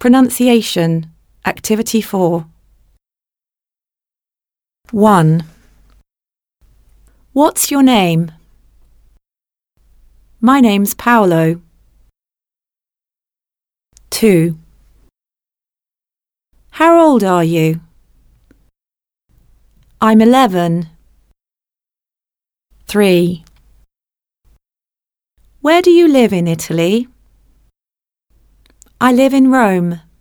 Pronunciation, Activity 4. 1. What's your name? My name's Paolo. 2. How old are you? I'm 11. 3. Where do you live in Italy? I live in Rome.